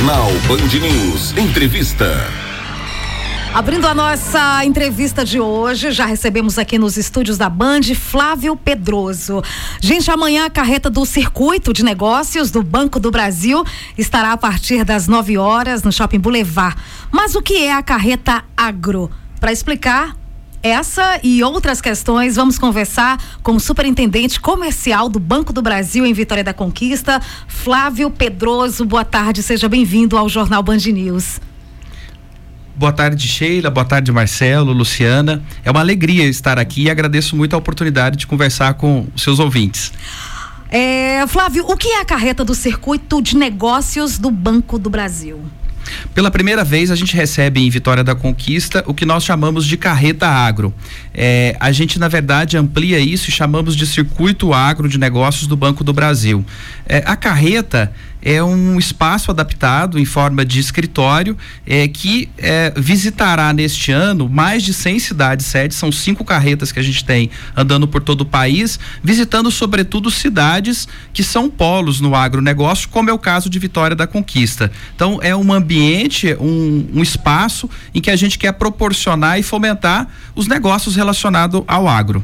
Jornal Band News Entrevista. Abrindo a nossa entrevista de hoje, já recebemos aqui nos estúdios da Band Flávio Pedroso. Gente, amanhã a carreta do Circuito de Negócios do Banco do Brasil estará a partir das 9 horas no Shopping Boulevard. Mas o que é a carreta agro? Para explicar essa e outras questões, vamos conversar com o superintendente comercial do Banco do Brasil em Vitória da Conquista, Flávio Pedroso. Boa tarde, seja bem-vindo ao Jornal Band News. Boa tarde, Sheila, boa tarde, Marcelo, Luciana. É uma alegria estar aqui e agradeço muito a oportunidade de conversar com os seus ouvintes. Flávio, o que é a carreta do Circuito de Negócios do Banco do Brasil? Pela primeira vez a gente recebe em Vitória da Conquista o que nós chamamos de carreta agro. A gente na verdade amplia isso e chamamos de Circuito Agro de Negócios do Banco do Brasil. A carreta é um espaço adaptado em forma de escritório que visitará neste ano mais de 100 cidades sedes. São 5 carretas que a gente tem andando por todo o país, visitando sobretudo cidades que são polos no agronegócio, como é o caso de Vitória da Conquista. Então é um ambiente, um espaço em que a gente quer proporcionar e fomentar os negócios relacionados ao agro.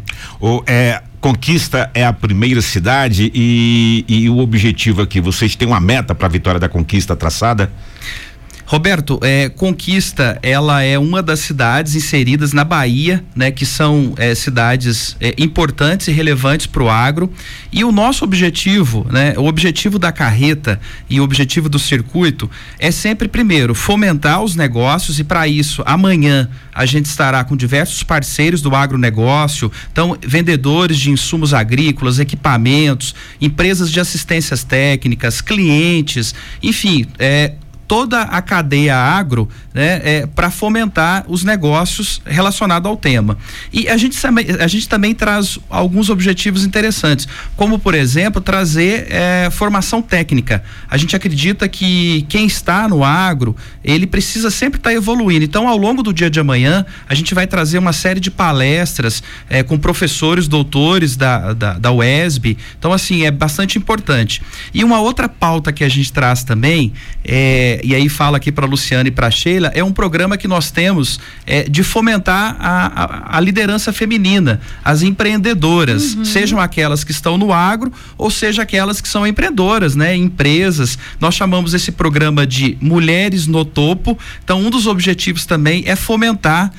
Conquista é a primeira cidade e o objetivo aqui, vocês têm uma meta para a Vitória da Conquista traçada? Roberto, Conquista, ela é uma das cidades inseridas na Bahia, né, que são cidades importantes e relevantes para o agro. E o nosso objetivo, né, o objetivo da carreta e o objetivo do circuito é sempre, primeiro, fomentar os negócios, e para isso, amanhã a gente estará com diversos parceiros do agronegócio, então vendedores de insumos agrícolas, equipamentos, empresas de assistências técnicas, clientes, enfim, toda a cadeia agro, né, para fomentar os negócios relacionados ao tema. E a gente também traz alguns objetivos interessantes, como por exemplo trazer formação técnica. A gente acredita que quem está no agro, ele precisa sempre estar evoluindo. Então, ao longo do dia de amanhã, a gente vai trazer uma série de palestras com professores, doutores da UESB. Então, assim, é bastante importante. E uma outra pauta que a gente traz também e aí fala aqui para Luciana e para Sheila, é um programa que nós temos de fomentar a liderança feminina, as empreendedoras, sejam aquelas que estão no agro ou seja aquelas que são empreendedoras, né? Empresas. Nós chamamos esse programa de Mulheres no Topo. Então, um dos objetivos também é fomentar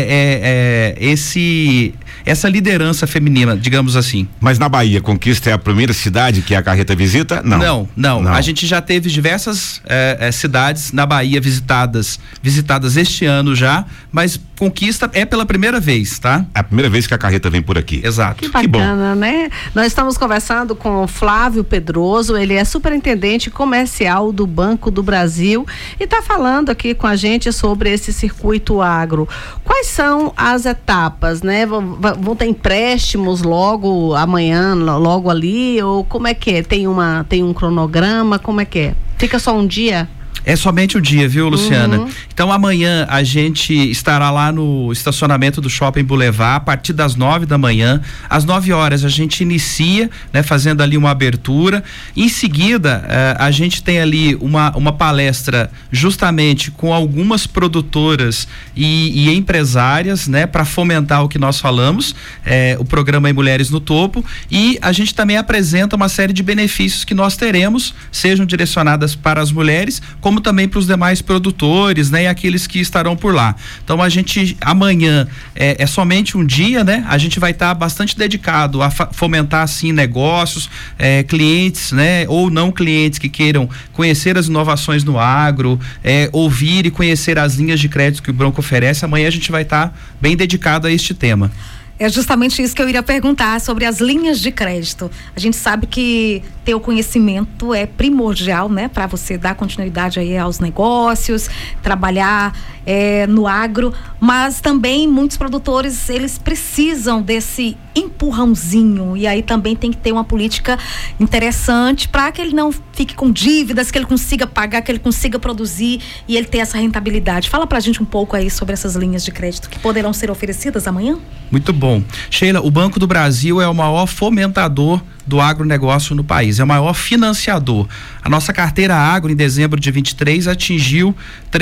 essa liderança feminina, digamos assim. Mas na Bahia, Conquista é a primeira cidade que a carreta visita? Não. A gente já teve diversas cidades na Bahia visitadas este ano já, mas Conquista é pela primeira vez, tá? É a primeira vez que a carreta vem por aqui. Exato. Que bacana, né? Nós estamos conversando com o Flávio Pedroso, ele é superintendente comercial do Banco do Brasil e está falando aqui com a gente sobre esse circuito agro. Quais são as etapas, né? Vão ter empréstimos logo amanhã, logo ali, ou como é que é? Tem um cronograma, como é que é? Fica só um dia? É somente um dia, viu, Luciana? Então amanhã a gente estará lá no estacionamento do Shopping Boulevard a partir das 9 da manhã. Às 9 horas a gente inicia, né, fazendo ali uma abertura. Em seguida, a gente tem ali uma palestra justamente com algumas produtoras e empresárias, né, para fomentar o que nós falamos, o programa Mulheres no Topo, e a gente também apresenta uma série de benefícios que nós teremos, sejam direcionadas para as mulheres, como também para os demais produtores, né, e aqueles que estarão por lá. Então a gente amanhã é somente um dia, né? A gente vai estar bastante dedicado a fomentar assim negócios, clientes, né, ou não clientes que queiram conhecer as inovações no agro, ouvir e conhecer as linhas de crédito que o Banco oferece. Amanhã a gente vai estar bem dedicado a este tema. É justamente isso que eu iria perguntar sobre as linhas de crédito. A gente sabe que ter o conhecimento é primordial, né, para você dar continuidade aí aos negócios, trabalhar no agro, mas também muitos produtores, eles precisam desse empurrãozinho, e aí também tem que ter uma política interessante para que ele não fique com dívidas, que ele consiga pagar, que ele consiga produzir e ele ter essa rentabilidade. Fala pra gente um pouco aí sobre essas linhas de crédito que poderão ser oferecidas amanhã. Muito bom. bom. Sheila, o Banco do Brasil é o maior fomentador do agronegócio no país, é o maior financiador. A nossa carteira agro em dezembro de 23 atingiu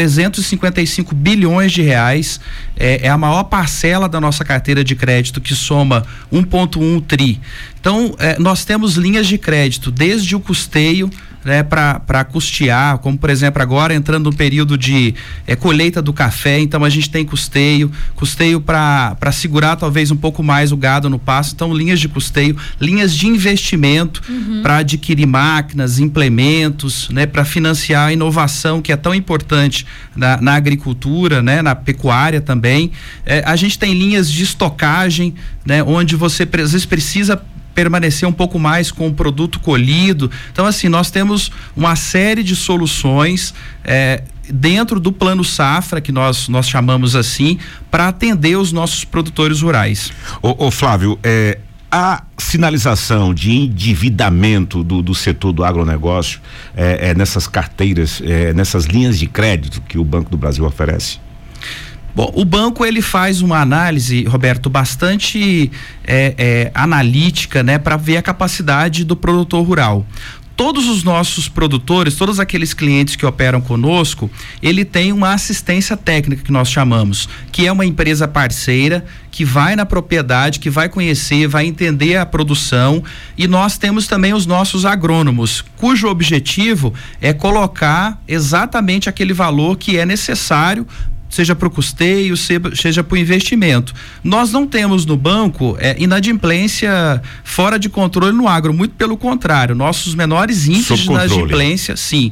355 bilhões de reais, é a maior parcela da nossa carteira de crédito, que soma 1,1 tri. Então, nós temos linhas de crédito desde o custeio, né, para custear, como por exemplo agora entrando no período de colheita do café, então a gente tem custeio para segurar talvez um pouco mais o gado no pasto, então linhas de custeio, linhas de investimento para adquirir máquinas, implementos, né, para financiar a inovação que é tão importante na agricultura, né, na pecuária também. A gente tem linhas de estocagem, né, onde você às vezes precisa permanecer um pouco mais com o produto colhido. Então, assim, nós temos uma série de soluções dentro do plano safra, que nós chamamos assim, para atender os nossos produtores rurais. Ô Flávio, a sinalização de endividamento do setor do agronegócio nessas carteiras, nessas linhas de crédito que o Banco do Brasil oferece? Bom, o banco ele faz uma análise, Roberto, bastante analítica, né, para ver a capacidade do produtor rural. Todos os nossos produtores, todos aqueles clientes que operam conosco, ele tem uma assistência técnica que nós chamamos, que é uma empresa parceira que vai na propriedade, que vai conhecer, vai entender a produção, e nós temos também os nossos agrônomos, cujo objetivo é colocar exatamente aquele valor que é necessário, seja para o custeio, seja para o investimento. Nós não temos no banco inadimplência fora de controle no agro, muito pelo contrário, nossos menores índices de inadimplência, sim,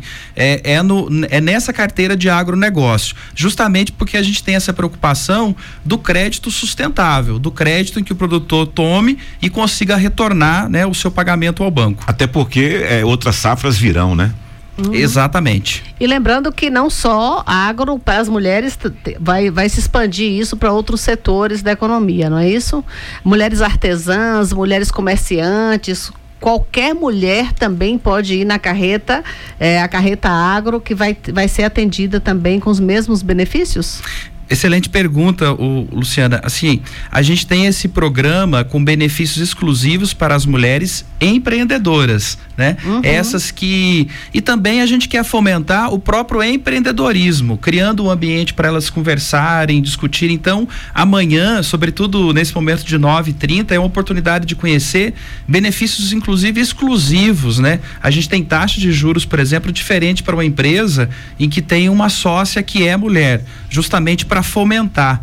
é nessa carteira de agronegócio, justamente porque a gente tem essa preocupação do crédito sustentável, do crédito em que o produtor tome e consiga retornar, né, o seu pagamento ao banco. Até porque outras safras virão, né? Exatamente. E lembrando que não só agro para as mulheres, vai se expandir isso para outros setores da economia, não é isso? Mulheres artesãs, mulheres comerciantes, qualquer mulher também pode ir na carreta, a carreta agro, que vai ser atendida também com os mesmos benefícios? Excelente pergunta, Luciana. Assim, a gente tem esse programa com benefícios exclusivos para as mulheres empreendedoras, né? Essas que... E também a gente quer fomentar o próprio empreendedorismo, criando um ambiente para elas conversarem, discutirem. Então, amanhã, sobretudo nesse momento de 9h30, é uma oportunidade de conhecer benefícios, inclusive, exclusivos, né? A gente tem taxa de juros, por exemplo, diferente para uma empresa em que tem uma sócia que é mulher, justamente para fomentar.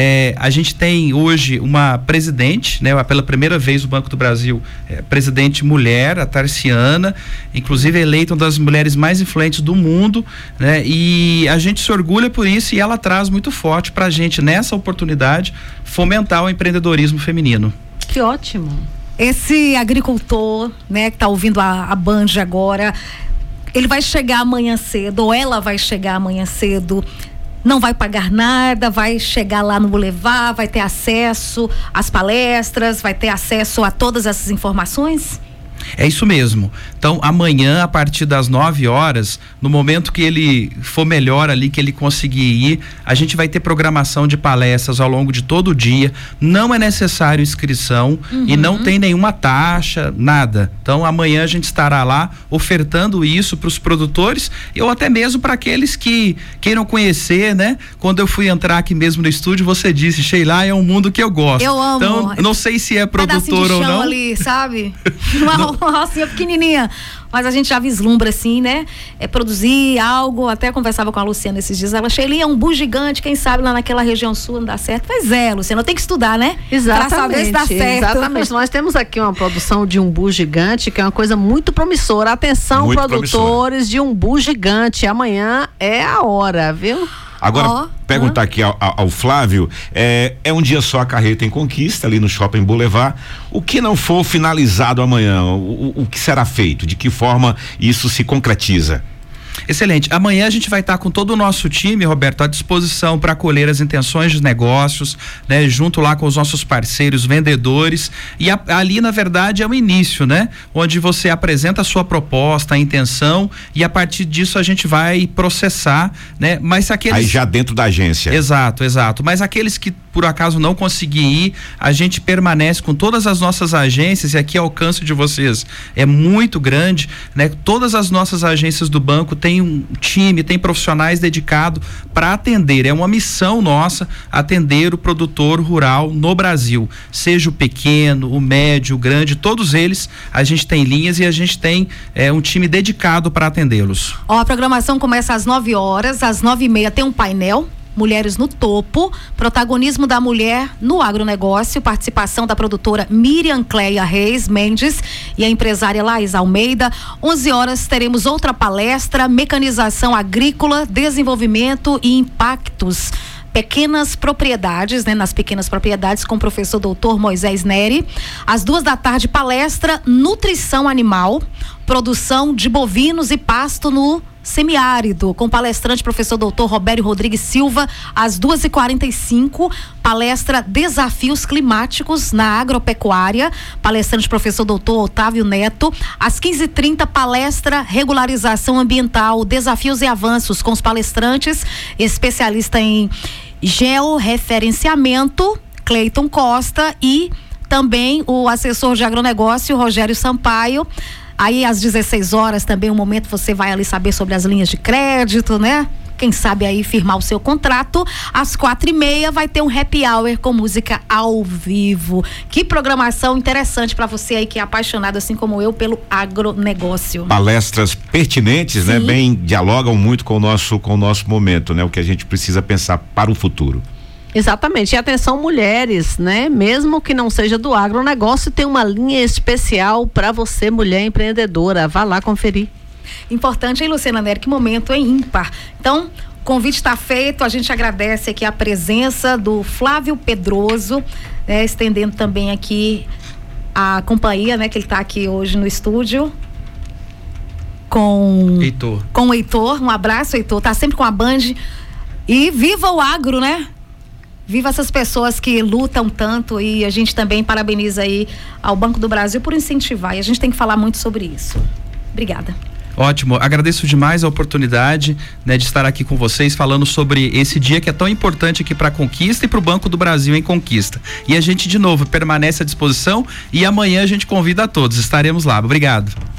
A gente tem hoje uma presidente, né? Pela primeira vez o Banco do Brasil, presidente mulher, a Tarciana, inclusive eleita uma das mulheres mais influentes do mundo, né? E a gente se orgulha por isso, e ela traz muito forte pra gente, nessa oportunidade, fomentar o empreendedorismo feminino. Que ótimo. Esse agricultor, né, que tá ouvindo a Band agora, ele vai chegar amanhã cedo, ou ela vai chegar amanhã cedo, não vai pagar nada, vai chegar lá no Boulevard, vai ter acesso às palestras, vai ter acesso a todas essas informações? É isso mesmo. Então, amanhã, a partir das 9h, no momento que ele for melhor ali, que ele conseguir ir, a gente vai ter programação de palestras ao longo de todo o dia. Não é necessário inscrição e não tem nenhuma taxa, nada. Então, amanhã a gente estará lá ofertando isso para os produtores, ou até mesmo para aqueles que queiram conhecer, né? Quando eu fui entrar aqui mesmo no estúdio, você disse, Sheila, é um mundo que eu gosto. Eu amo. Então, não sei se é produtor ou não. Ali, sabe? Uma rocinha pequenininha, mas a gente já vislumbra assim, né? Produzir algo, até conversava com a Luciana esses dias, ela, Sheila, é um bu gigante, quem sabe lá naquela região sul não dá certo. Pois é, Luciana, tem que estudar, né? Exatamente. Pra saber se dá certo. Exatamente. Nós temos aqui uma produção de umbu gigante, que é uma coisa muito promissora. Atenção, muito produtores de umbu gigante, amanhã é a hora, viu? Agora, perguntar aqui ao Flávio, é um dia só a carreta em Conquista, ali no Shopping Boulevard. O que não for finalizado amanhã, o que será feito? De que forma isso se concretiza? Excelente. Amanhã a gente vai estar com todo o nosso time, Roberto, à disposição para acolher as intenções de negócios, né? Junto lá com os nossos parceiros, vendedores, e ali na verdade é o início, né? Onde você apresenta a sua proposta, a intenção, e a partir disso a gente vai processar, né? Mas aqueles... Aí já dentro da agência. Exato. Mas aqueles que por acaso não conseguir ir, a gente permanece com todas as nossas agências, e aqui o alcance de vocês é muito grande, né? Todas as nossas agências do banco têm um time, tem profissionais dedicados para atender. É uma missão nossa atender o produtor rural no Brasil, seja o pequeno, o médio, o grande, todos eles a gente tem linhas e a gente tem um time dedicado para atendê-los. A programação começa às 9 horas, às 9:30 tem um painel Mulheres no Topo, protagonismo da mulher no agronegócio, participação da produtora Miriam Cleia Reis Mendes e a empresária Laís Almeida. 11 horas teremos outra palestra, mecanização agrícola, desenvolvimento e impactos. Pequenas propriedades, né? Nas pequenas propriedades, com o professor doutor Moisés Neri. Às 14h, palestra nutrição animal, produção de bovinos e pasto no semiárido, com palestrante professor doutor Robério Rodrigues Silva. Às 2h45, palestra desafios climáticos na agropecuária, palestrante professor doutor Otávio Neto. Às 15h30, palestra regularização ambiental, desafios e avanços, com os palestrantes especialista em georreferenciamento, Cleiton Costa, e também o assessor de agronegócio, Rogério Sampaio. Aí às 16 horas também um momento você vai ali saber sobre as linhas de crédito, né? Quem sabe aí firmar o seu contrato. Às 4h30 vai ter um happy hour com música ao vivo. Que programação interessante para você aí que é apaixonado, assim como eu, pelo agronegócio. Palestras pertinentes, né? Bem, dialogam muito com o nosso momento, né? O que a gente precisa pensar para o futuro. Exatamente, e atenção mulheres, né? Mesmo que não seja do agronegócio, tem uma linha especial para você, mulher empreendedora. Vá lá conferir. Importante, hein, Luciana Neri? Que momento, hein? Ímpar. Então, o convite está feito, a gente agradece aqui a presença do Flávio Pedroso, né? Estendendo também aqui a companhia, né? Que ele está aqui hoje no estúdio com o Heitor. Um abraço, Heitor, tá sempre com a Band. E viva o agro, né? Viva essas pessoas que lutam tanto, e a gente também parabeniza aí ao Banco do Brasil por incentivar, e a gente tem que falar muito sobre isso. Obrigada. Ótimo, agradeço demais a oportunidade, né, de estar aqui com vocês falando sobre esse dia que é tão importante aqui para a Conquista e para o Banco do Brasil em Conquista. E a gente de novo permanece à disposição, e amanhã a gente convida a todos, estaremos lá. Obrigado.